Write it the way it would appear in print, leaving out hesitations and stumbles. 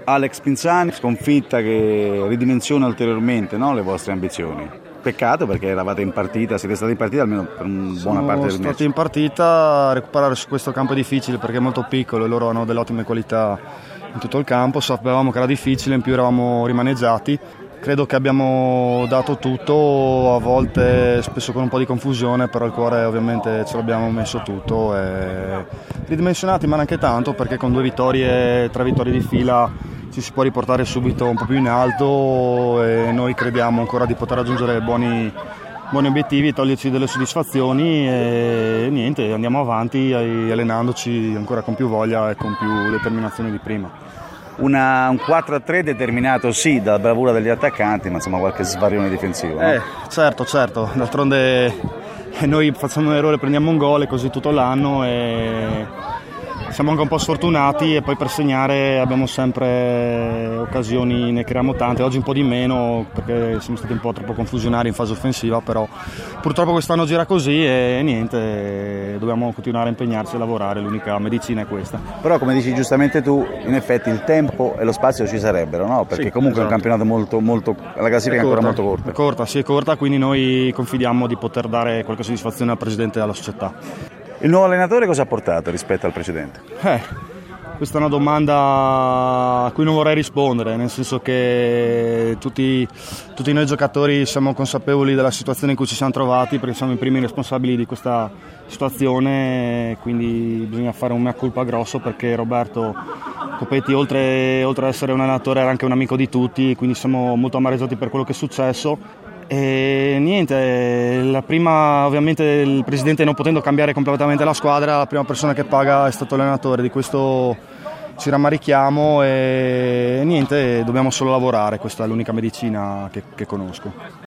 Alex Pinzani, sconfitta che ridimensiona ulteriormente, no, le vostre ambizioni. Peccato perché eravate in partita, siete stati in partita almeno per una buona parte del match. Siamo stati in partita, a recuperare su questo campo è difficile perché è molto piccolo e loro hanno delle ottime qualità in tutto il campo, sapevamo che era difficile, in più eravamo rimaneggiati. Credo che abbiamo dato tutto, a volte spesso con un po' di confusione, però il cuore ovviamente ce l'abbiamo messo tutto. Ridimensionati ma neanche tanto, perché con 3 vittorie di fila ci si può riportare subito un po' più in alto e noi crediamo ancora di poter raggiungere buoni obiettivi, toglierci delle soddisfazioni e niente, andiamo avanti allenandoci ancora con più voglia e con più determinazione di prima. Un 4-3 determinato sì dalla bravura degli attaccanti, ma insomma qualche svarione difensivo, no? Certo, d'altronde noi facciamo un errore, prendiamo un gol e così tutto l'anno e siamo anche un po' sfortunati e poi per segnare abbiamo sempre occasioni, ne creiamo tante, oggi un po' di meno perché siamo stati un po' troppo confusionari in fase offensiva, però purtroppo quest'anno gira così e niente, dobbiamo continuare a impegnarci e lavorare, l'unica medicina è questa. Però come dici giustamente tu, in effetti il tempo e lo spazio ci sarebbero, no? Perché sì, comunque esatto. È un campionato molto la classifica è ancora molto corta. È corta, quindi noi confidiamo di poter dare qualche soddisfazione al presidente e alla società. Il nuovo allenatore cosa ha portato rispetto al precedente? Questa è una domanda a cui non vorrei rispondere, nel senso che tutti noi giocatori siamo consapevoli della situazione in cui ci siamo trovati, perché siamo i primi responsabili di questa situazione, quindi bisogna fare un mea culpa grosso, perché Roberto Copetti oltre ad essere un allenatore era anche un amico di tutti, quindi siamo molto amareggiati per quello che è successo. E niente, la prima, ovviamente il presidente non potendo cambiare completamente la squadra, la prima persona che paga è stato l'allenatore, di questo ci rammarichiamo e niente, dobbiamo solo lavorare, questa è l'unica medicina che conosco.